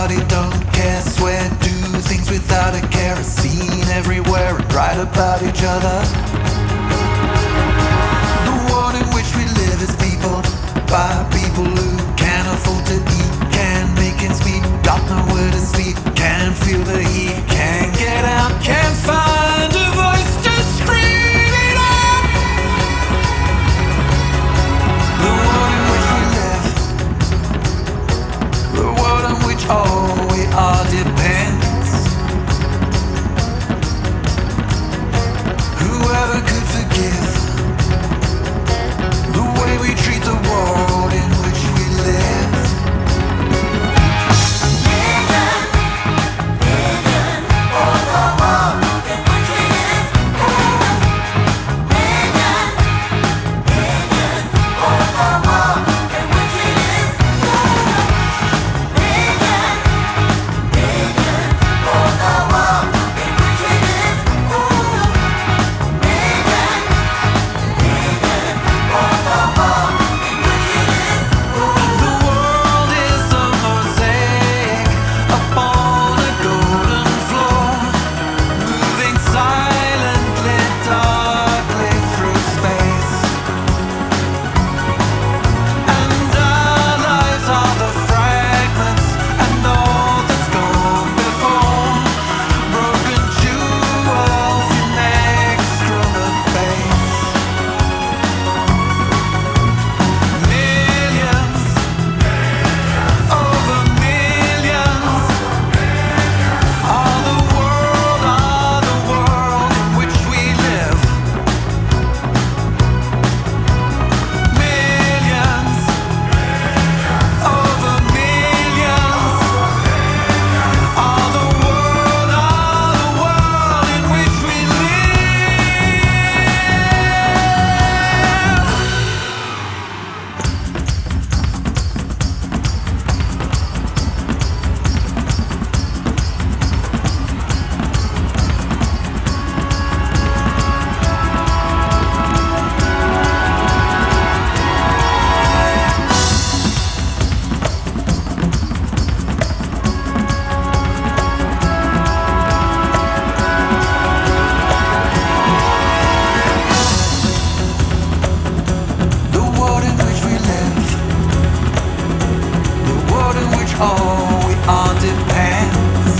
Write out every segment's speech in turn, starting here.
nobody, don't care, swear, do things without a care, are seen everywhere and write about each other. The world in which we live is peopled by people who can't afford to eat, can't make ends meet, got nowhere to sleep, can't feel the heat, can't get out, can't find a voice to scream it out. The world in which we live, the world in which all we are depends. Whoever could forgive the way we treat the world in which we live? All we are depends.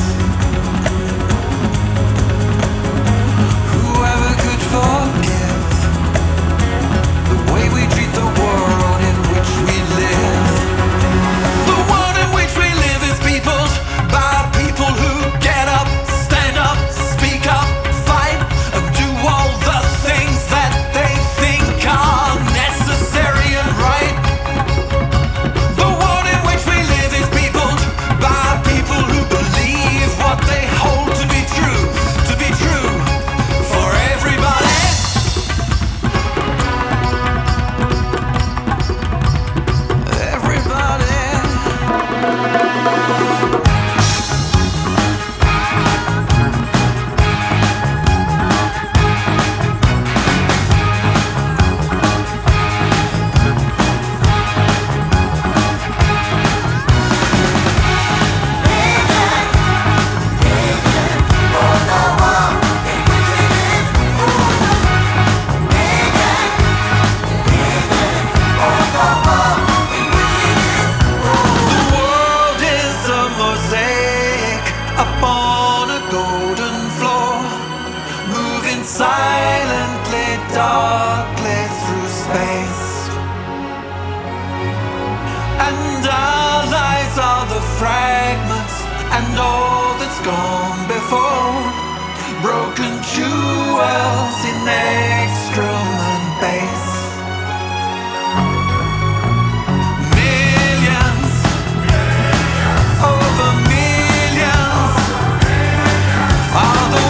Whoever could forgive the way we treat the world in which we live? The world in which we live is peopled by people who get up, stand up, speak up, fight, and do all the things that they think are necessary and right. The world in which we live is by people who believe what they hold to be true for everybody. Everybody. Upon a golden floor, moving silently, darkly through space. And our lives are the fragments and all that's gone before, broken jewels in excrement base. Millions over millions are the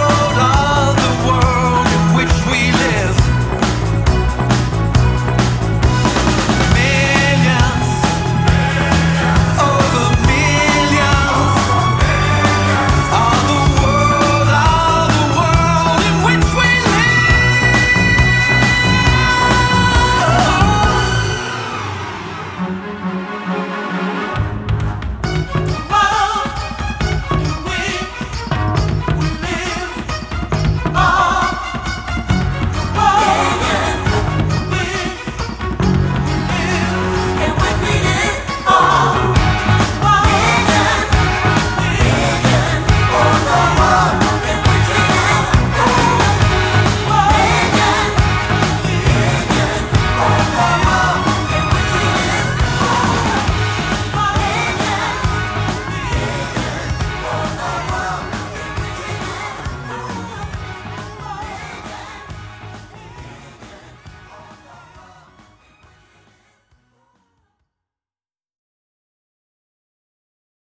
world in which we live. Millions over millions are the world in which we live.